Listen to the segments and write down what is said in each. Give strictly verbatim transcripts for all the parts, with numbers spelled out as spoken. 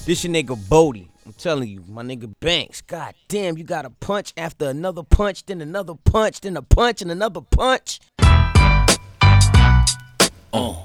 This your nigga Bodie. I'm telling you, my nigga Banks. God damn, you got a punch after another punch, then another punch, then a punch and another punch. Oh.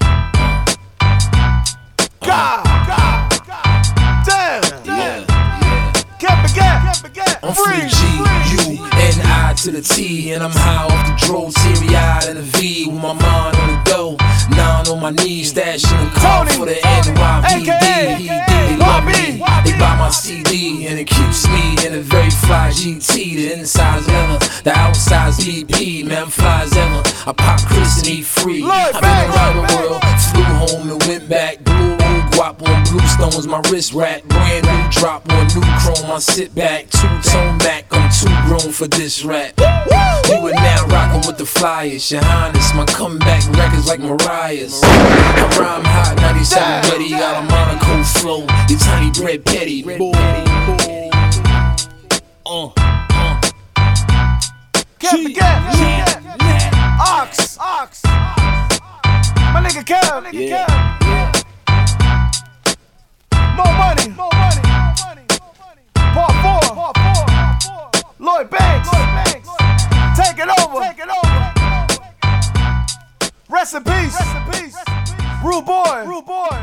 God, God, God, damn, damn, yeah. Can't forget, can't forget. I'm free G, U, N I to the T, and I'm high off the dro, teary-eyed in the V, with my mind on the dough, nine on my knees, stashing the car for the N Y P D. They love me, they buy my C D, and it keeps me in a very fly G T. The inside's leather, the outside's E P, man, I'm fly as ever. I pop Chris and eat free. I've been around the world, flew home and went back. Blue guap on Bluestones, my wrist wrap. Brand new drop on new chrome, I sit back. Two-tone Mac, I'm too grown for this rap. You are now rockin' with the flyers, your highness. My comeback records like Mariah's. I rhyme hot, ninety-seven ready. Got a Monaco flow, your tiny bread petty. Uh, uh. Can't forget, Ox, Ox, my nigga Kev, nigga Yeah. Kev. More money, more money, more money. Part four, part four. Lloyd Banks, Lloyd Banks. Take it over, take it over. Rest in peace, rest in peace. Rude boy, rude boy.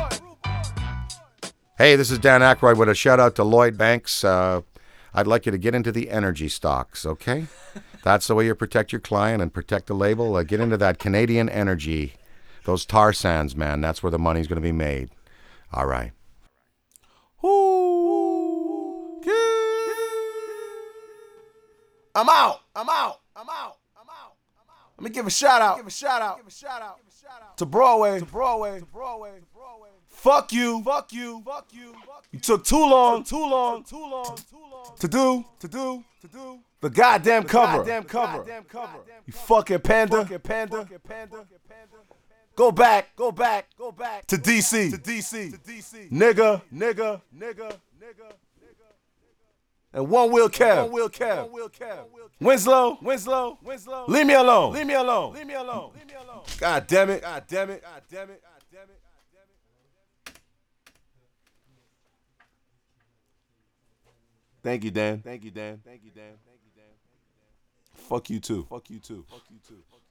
Hey, this is Dan Aykroyd with a shout out to Lloyd Banks. Uh, I'd like you to get into the energy stocks, okay? That's the way you protect your client and protect the label. Uh, get into that Canadian energy. Those tar sands, man. That's where the money's going to be made. All right. Ooh, I'm out. I'm out. I'm out. I'm out. Let me give a shout out. Give a shout out. Give a shout out. To Broadway. To Broadway. To Broadway. Fuck you. Fuck you. Fuck you. You took too long. Too long. Too long. To do. To do. To do. The goddamn cover. Goddamn cover. You fucking panda. Fucking panda. Go back. Go back. Go back. To D C. To D C. To D C. Nigga. Nigga. Nigga. Nigga. And one wheel cab. One wheel cab. Winslow. Winslow. Winslow. Leave me alone. Leave me alone. Leave me alone. Leave me alone. God damn it. God damn it. God damn it. God damn it. Thank you, Dan. Thank you, Dan. Thank you, Dan. Thank you, Dan. Fuck you too. Fuck you too. Fuck you too.